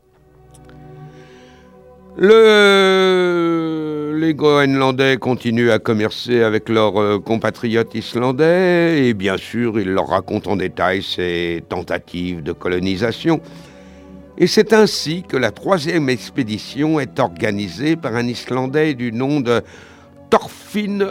Speaker 1: Les Groenlandais continuent à commercer avec leurs compatriotes islandais et bien sûr, ils leur racontent en détail ces tentatives de colonisation. Et c'est ainsi que la 3e expédition est organisée par un Islandais du nom de Thorfinn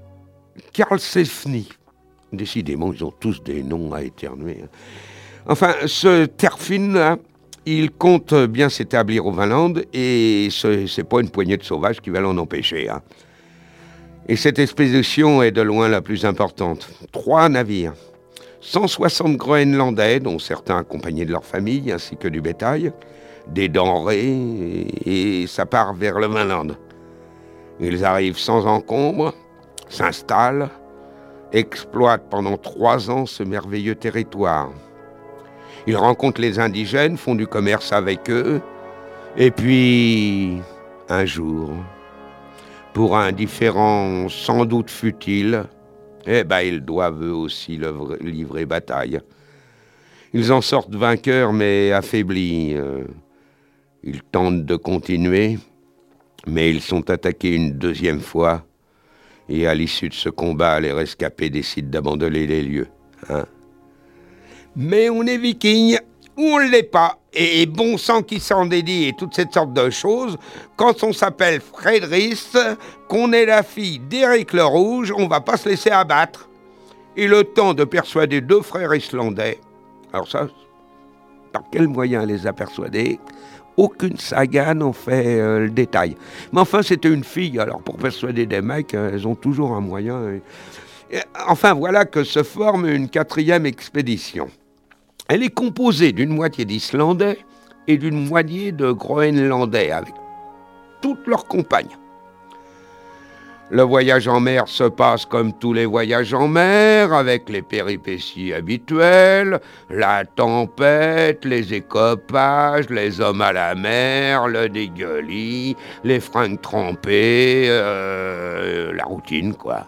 Speaker 1: Karlsefni. Décidément, ils ont tous des noms à éternuer. Enfin, ce Thorfinn, il compte bien s'établir au Vinland et c'est pas une poignée de sauvages qui va l'en empêcher. Hein. Et cette expédition est de loin la plus importante. 3 navires. 160 Groenlandais, dont certains accompagnés de leur famille, ainsi que du bétail, des denrées, et ça part vers le Vinland. Ils arrivent sans encombre, s'installent, exploitent pendant 3 ans ce merveilleux territoire. Ils rencontrent les indigènes, font du commerce avec eux, et puis, un jour, pour un différend sans doute futile, ils doivent eux aussi livrer bataille. Ils en sortent vainqueurs, mais affaiblis. Ils tentent de continuer, mais ils sont attaqués une 2e fois. Et à l'issue de ce combat, les rescapés décident d'abandonner les lieux. Hein? Mais on est viking, ou on ne l'est pas. Et bon sang qui s'en dédie et toutes cette sorte de choses, quand on s'appelle Frédéric, qu'on est la fille d'Éric le Rouge, on va pas se laisser abattre. Et le temps de persuader 2 frères islandais, alors ça, par quel moyen les a persuadés? Aucune saga n'en fait le détail. Mais enfin, c'était une fille, alors pour persuader des mecs, elles ont toujours un moyen. Enfin, voilà que se forme une 4e expédition. Elle est composée d'une moitié d'Islandais et d'une moitié de Groenlandais, avec toutes leurs compagnes. Le voyage en mer se passe comme tous les voyages en mer, avec les péripéties habituelles, la tempête, les écopages, les hommes à la mer, le dégueulis, les fringues trempées, la routine, quoi.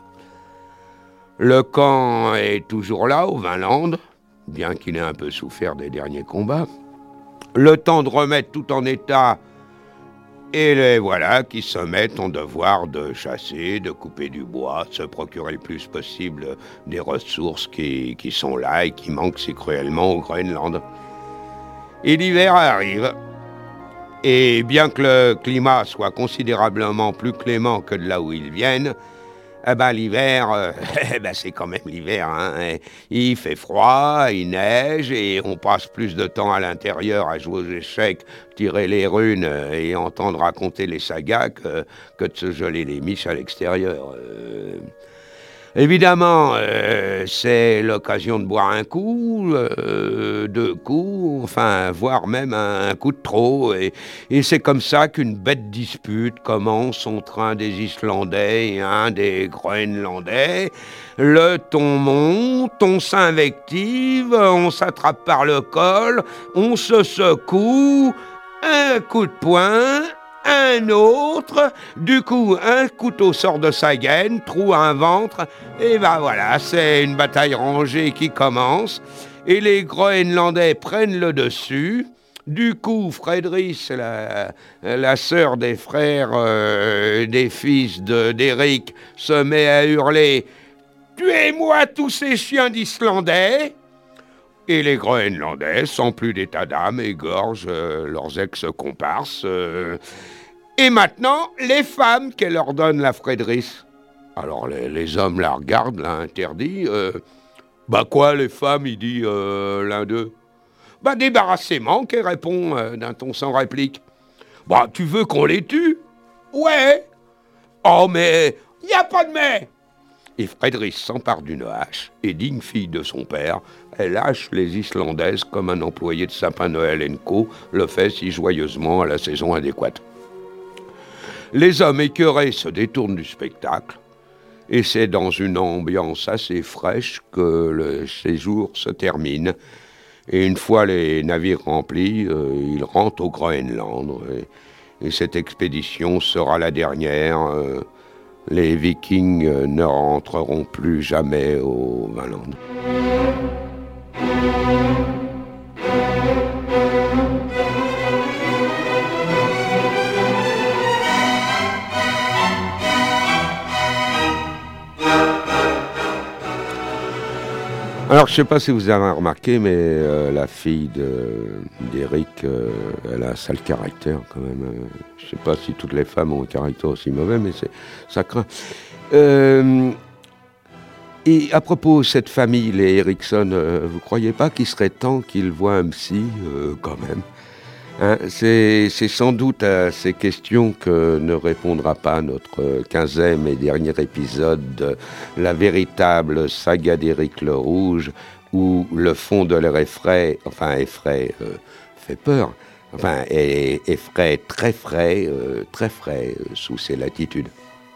Speaker 1: Le camp est toujours là, au Vinland, bien qu'il ait un peu souffert des derniers combats. Le temps de remettre tout en état, et les voilà qui se mettent en devoir de chasser, de couper du bois, de se procurer le plus possible des ressources qui sont là et qui manquent si cruellement au Groenland. Et l'hiver arrive. Et bien que le climat soit considérablement plus clément que de là où ils viennent, l'hiver, c'est quand même l'hiver. Hein. Il fait froid, il neige et on passe plus de temps à l'intérieur à jouer aux échecs, tirer les runes et entendre raconter les sagas que de se geler les miches à l'extérieur. Évidemment, c'est l'occasion de boire un coup, deux coups, enfin, voire même un coup de trop. Et c'est comme ça qu'une bête dispute commence entre un des Islandais et un des Groenlandais. Le ton monte, on s'invective, on s'attrape par le col, on se secoue, un coup de poing, un autre, du coup un couteau sort de sa gaine, trouve un ventre, et voilà, c'est une bataille rangée qui commence, et les Groenlandais prennent le dessus. Du coup, Fredris, la sœur des frères, des fils d'Eric, se met à hurler « Tuez-moi tous ces chiens d'Islandais !» Et les Groenlandais, sans plus d'état d'âme, égorgent leurs ex-comparses. Et maintenant, les femmes qu'elle ordonne la Fredris. Alors les hommes la regardent, là, interdit. Quoi, les femmes, il dit l'un d'eux. Débarrassément, qu'elle répond d'un ton sans réplique. Tu veux qu'on les tue? Ouais. Oh, mais y a pas de mais. Et Fredris s'empare d'une hache, et digne fille de son père, elle hache les Islandaises comme un employé de Sapin Noël & Co. le fait si joyeusement à la saison adéquate. Les hommes écœurés se détournent du spectacle, et c'est dans une ambiance assez fraîche que le séjour se termine. Et une fois les navires remplis, ils rentrent au Groenland. Et cette expédition sera la dernière. Les Vikings ne rentreront plus jamais au Vinland. Alors, je ne sais pas si vous avez remarqué, mais la fille d'Eric, elle a un sale caractère quand même. Je ne sais pas si toutes les femmes ont un caractère aussi mauvais, mais ça craint. Et à propos de cette famille, les Eriksson, vous ne croyez pas qu'il serait temps qu'ils voient un psy quand même? C'est sans doute à ces questions que ne répondra pas notre 15e et dernier épisode de la véritable saga d'Éric le Rouge, où le fond de leur effraie fait peur, effraie très frais sous ces latitudes.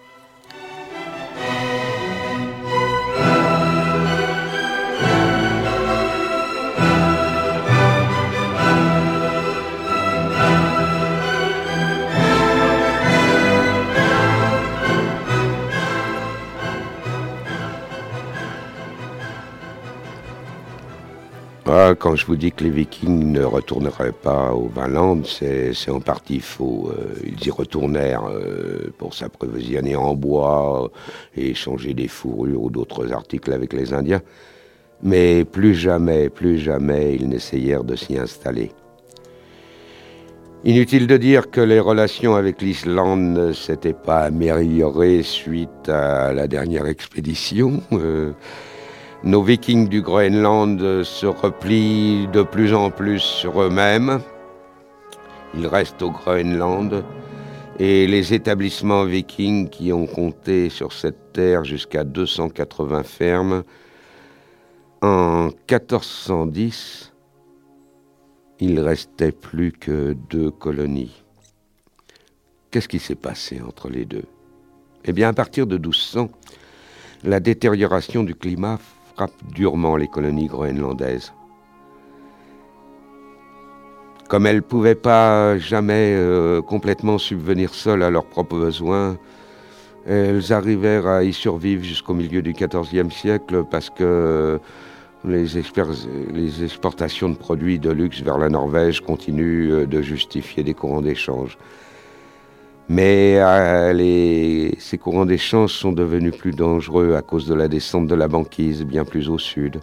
Speaker 1: Quand je vous dis que les Vikings ne retourneraient pas au Vinland, c'est en partie faux. Ils y retournèrent pour s'approvisionner en bois et échanger des fourrures ou d'autres articles avec les Indiens. Mais plus jamais, ils n'essayèrent de s'y installer. Inutile de dire que les relations avec l'Islande ne s'étaient pas améliorées suite à la dernière expédition. Nos Vikings du Groenland se replient de plus en plus sur eux-mêmes. Ils restent au Groenland et les établissements vikings qui ont compté sur cette terre jusqu'à 280 fermes, en 1410, il restait plus que 2 colonies. Qu'est-ce qui s'est passé entre les deux? Eh bien, à partir de 1200, la détérioration du climat frappe durement les colonies groenlandaises. Comme elles ne pouvaient pas jamais complètement subvenir seules à leurs propres besoins, elles arrivèrent à y survivre jusqu'au milieu du XIVe siècle parce que les exportations de produits de luxe vers la Norvège continuent de justifier des courants d'échange. Mais ces courants d'échange sont devenus plus dangereux à cause de la descente de la banquise bien plus au sud.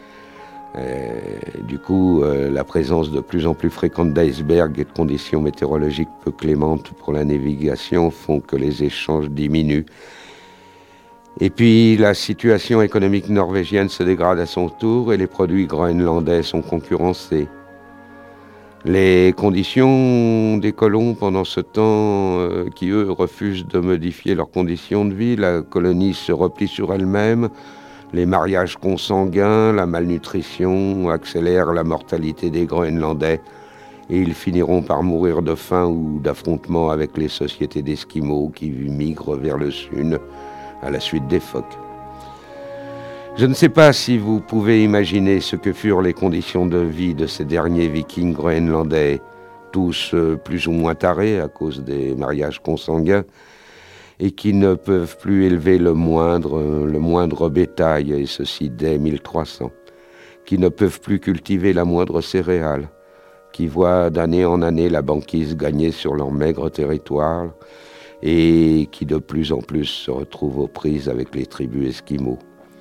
Speaker 1: Du coup, la présence de plus en plus fréquente d'icebergs et de conditions météorologiques peu clémentes pour la navigation font que les échanges diminuent. Et puis, la situation économique norvégienne se dégrade à son tour et les produits groenlandais sont concurrencés. Les conditions des colons pendant ce temps, qui eux refusent de modifier leurs conditions de vie, la colonie se replie sur elle-même. Les mariages consanguins, la malnutrition accélèrent la mortalité des Groenlandais et ils finiront par mourir de faim ou d'affrontements avec les sociétés d'Esquimaux qui migrent vers le sud à la suite des phoques. Je ne sais pas si vous pouvez imaginer ce que furent les conditions de vie de ces derniers vikings groenlandais, tous plus ou moins tarés à cause des mariages consanguins, et qui ne peuvent plus élever le moindre bétail, et ceci dès 1300, qui ne peuvent plus cultiver la moindre céréale, qui voient d'année en année la banquise gagner sur leur maigre territoire, et qui de plus en plus se retrouvent aux prises avec les tribus esquimaux.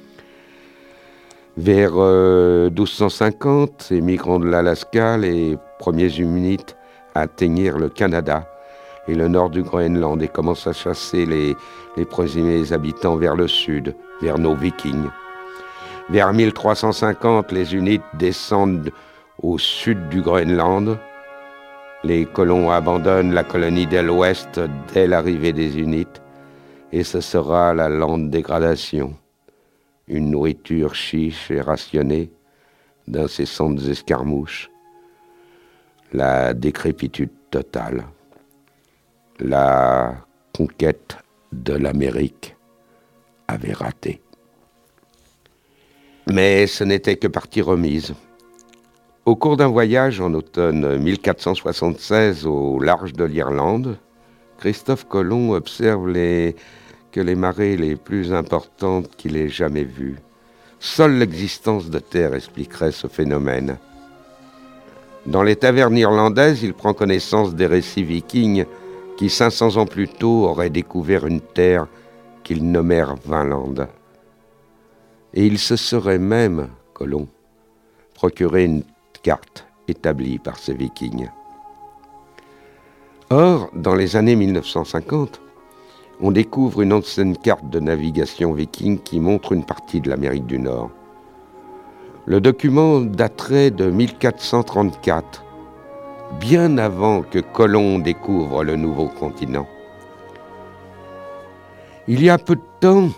Speaker 1: Vers 1250, ces migrants de l'Alaska, les premiers Inuits, atteignirent le Canada et le nord du Groenland et commencent à chasser les premiers habitants vers le sud, vers nos Vikings. Vers 1350, les Inuits descendent au sud du Groenland. Les colons abandonnent la colonie de l'Ouest dès l'arrivée des Inuits et ce sera la lente dégradation. Une nourriture chiche et rationnée, d'incessantes escarmouches, la décrépitude totale. La conquête de l'Amérique avait raté. Mais ce n'était que partie remise. Au cours d'un voyage en automne 1476 au large de l'Irlande, Christophe Colomb observe que les marées les plus importantes qu'il ait jamais vues. Seule l'existence de terre expliquerait ce phénomène. Dans les tavernes irlandaises, il prend connaissance des récits vikings qui 500 ans plus tôt auraient découvert une terre qu'ils nommèrent Vinland. Et il se serait même, Colomb, procuré une carte établie par ces vikings. Or, dans les années 1950, on découvre une ancienne carte de navigation viking qui montre une partie de l'Amérique du Nord. Le document daterait de 1434, bien avant que Colomb découvre le nouveau continent. Il y a peu de temps,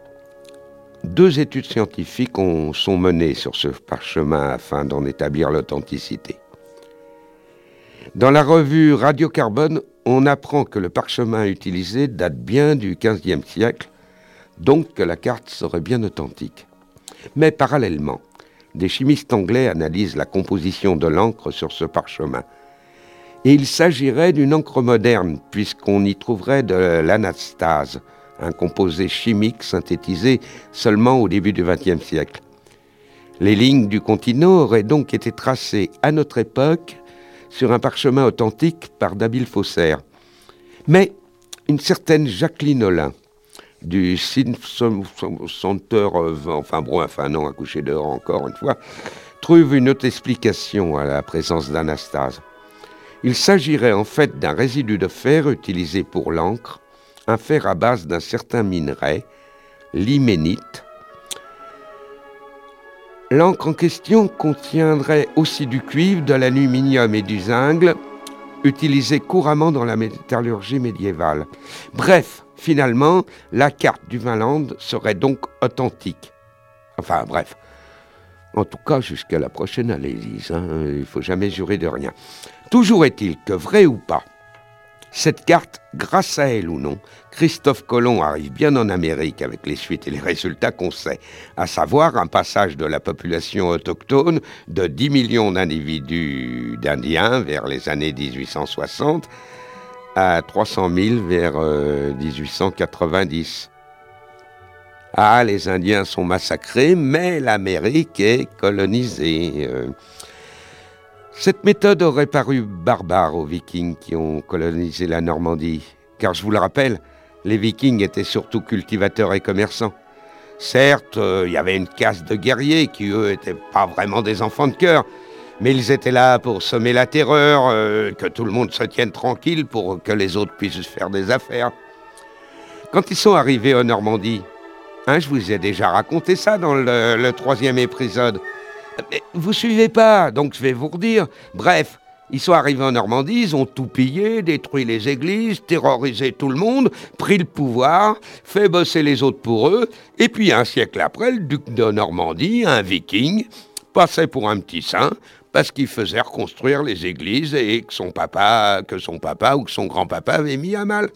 Speaker 1: 2 études scientifiques sont menées sur ce parchemin afin d'en établir l'authenticité. Dans la revue Radiocarbone, on apprend que le parchemin utilisé date bien du XVe siècle, donc que la carte serait bien authentique. Mais parallèlement, des chimistes anglais analysent la composition de l'encre sur ce parchemin. Et il s'agirait d'une encre moderne, puisqu'on y trouverait de l'anastase, un composé chimique synthétisé seulement au début du XXe siècle. Les lignes du continent auraient donc été tracées à notre époque sur un parchemin authentique par d'habiles faussaires. Mais une certaine Jacqueline Olin, du Center, accouché dehors encore une fois, trouve une autre explication à la présence d'anastase. Il s'agirait en fait d'un résidu de fer utilisé pour l'encre, un fer à base d'un certain minerai, l'hyménite. L'encre en question contiendrait aussi du cuivre, de l'aluminium et du zinc, utilisés couramment dans la métallurgie médiévale. Bref, finalement, la carte du Vinland serait donc authentique. Enfin, bref. En tout cas, jusqu'à la prochaine analyse. Il ne faut jamais jurer de rien. Toujours est-il que, vrai ou pas, Cette carte, grâce à elle ou non, Christophe Colomb arrive bien en Amérique avec les suites et les résultats qu'on sait, à savoir un passage de la population autochtone de 10 millions d'individus d'Indiens vers les années 1860 à 300 000 vers 1890. Ah, les Indiens sont massacrés, mais l'Amérique est colonisée. Cette méthode aurait paru barbare aux Vikings qui ont colonisé la Normandie, car je vous le rappelle, les Vikings étaient surtout cultivateurs et commerçants. Certes, il y avait une caste de guerriers qui, eux, n'étaient pas vraiment des enfants de cœur, mais ils étaient là pour semer la terreur, que tout le monde se tienne tranquille pour que les autres puissent faire des affaires. Quand ils sont arrivés en Normandie, je vous ai déjà raconté ça dans le 3e épisode. Mais vous suivez pas, donc je vais vous redire. Bref, ils sont arrivés en Normandie, ils ont tout pillé, détruit les églises, terrorisé tout le monde, pris le pouvoir, fait bosser les autres pour eux, et puis un siècle après, le duc de Normandie, un viking, passait pour un petit saint, parce qu'il faisait reconstruire les églises et que son papa ou que son grand-papa avait mis à mal.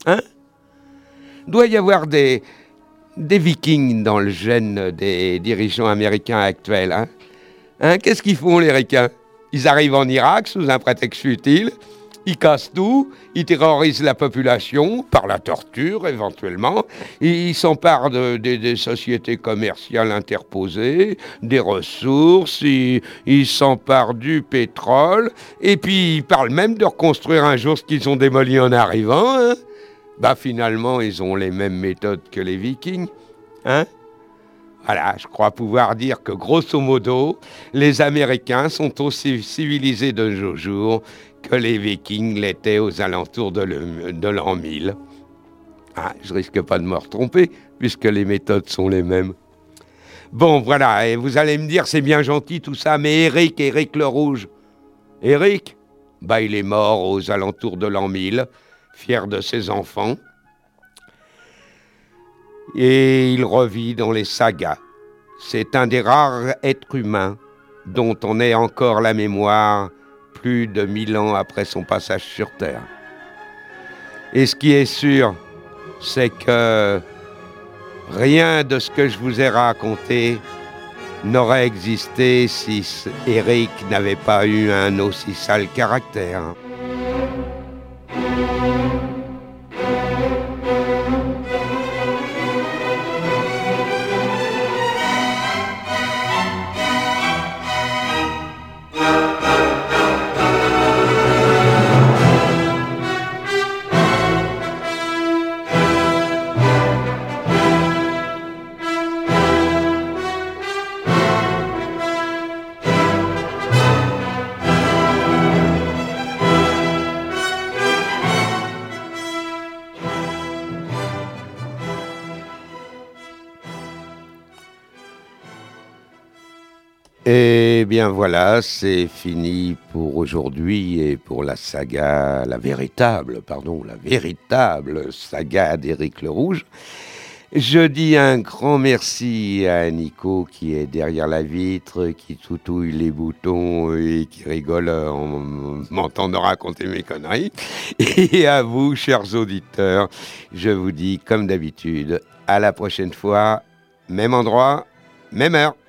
Speaker 1: Doit y avoir des vikings dans le gène des dirigeants américains actuels, qu'est-ce qu'ils font, les ricains? Ils arrivent en Irak sous un prétexte futile, ils cassent tout, ils terrorisent la population, par la torture éventuellement, ils s'emparent des sociétés commerciales interposées, des ressources, ils s'emparent du pétrole, et puis ils parlent même de reconstruire un jour ce qu'ils ont démoli en arrivant. Finalement, ils ont les mêmes méthodes que les Vikings. Voilà, je crois pouvoir dire que, grosso modo, les Américains sont aussi civilisés de nos jours que les Vikings l'étaient aux alentours de l'an 1000. Je risque pas de me retromper, puisque les méthodes sont les mêmes. Bon, voilà, et vous allez me dire, c'est bien gentil tout ça, mais Éric le Rouge, Éric, il est mort aux alentours de l'an 1000, fier de ses enfants. Et il revit dans les sagas. C'est un des rares êtres humains dont on ait encore la mémoire plus de 1000 ans après son passage sur Terre. Et ce qui est sûr, c'est que rien de ce que je vous ai raconté n'aurait existé si Éric n'avait pas eu un aussi sale caractère. Eh bien voilà, c'est fini pour aujourd'hui et pour la saga, la véritable saga d'Éric le Rouge. Je dis un grand merci à Nico qui est derrière la vitre, qui toutouille les boutons et qui rigole en m'entendant raconter mes conneries. Et à vous, chers auditeurs, je vous dis comme d'habitude, à la prochaine fois, même endroit, même heure.